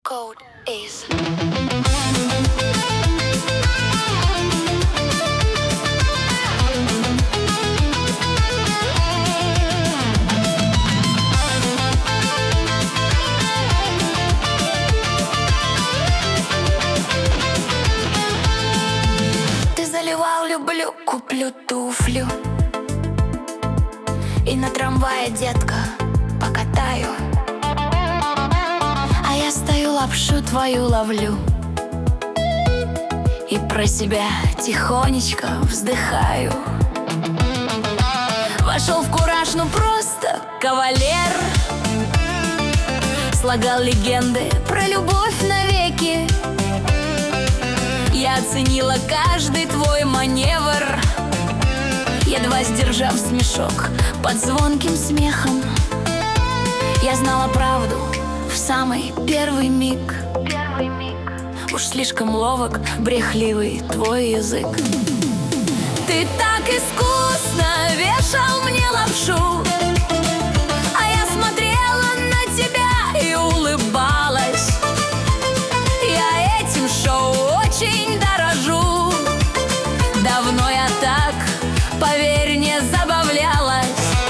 Code is. Ты заливал «люблю», куплю туфлю, и на трамвае, детка, покатаю. А я стою, лапшу твою ловлю и про себя тихонечко вздыхаю. Вошел в кураж, ну просто кавалер. Слагал легенды про любовь навеки. Я оценила каждый твой маневр, едва сдержав смешок под звонким смехом. Я знала правду в самый первый миг. Уж слишком ловок, брехливый твой язык. Ты так искусно вешал мне лапшу, а я смотрела на тебя и улыбалась. Я этим шоу очень дорожу. Давно я так, поверь, не забавлялась.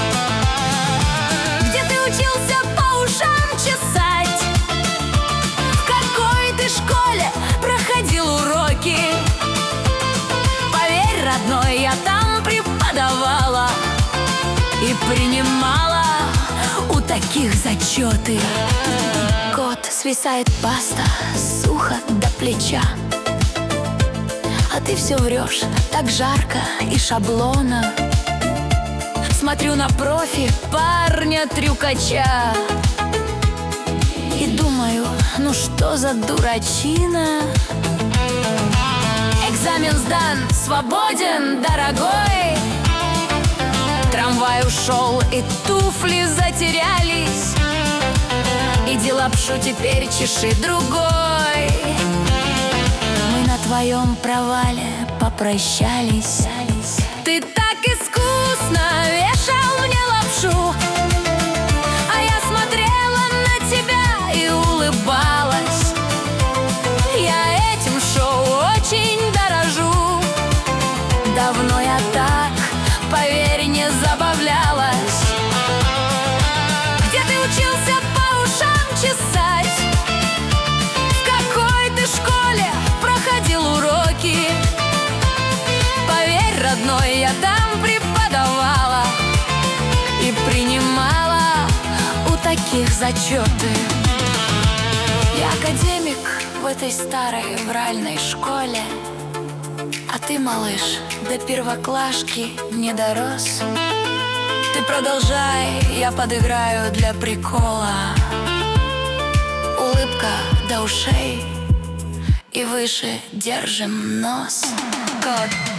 Где ты учился по ушам чесать? В какой ты школе проходил уроки? Поверь, родной, я там преподавала и принимала у таких зачеты. Кот, свисает паста, сухо до плеча, а ты все врешь, так жарко и шаблона. Смотрю на профи парня-трюкача и думаю, ну что за дурачина. Экзамен сдан, свободен, дорогой. Трамвай ушел и туфли затерялись. Иди лапшу теперь чеши другой. Мы на твоем провале попрощались. Ты так искусно вешал мне лапшу, а я смотрела на тебя и улыбалась. Я этим шоу очень дорожу. Давно я так, поверь, не забавлялась. Где ты учился по ушам чесать? В какой ты школе проходил уроки? Поверь, родной, я там преподавала и принимала у таких зачеты. Я академик в этой старой вральной школе, а ты, малыш, до первоклашки не дорос. Ты продолжай, я подыграю для прикола. Улыбка до ушей и выше держим нос. Кот.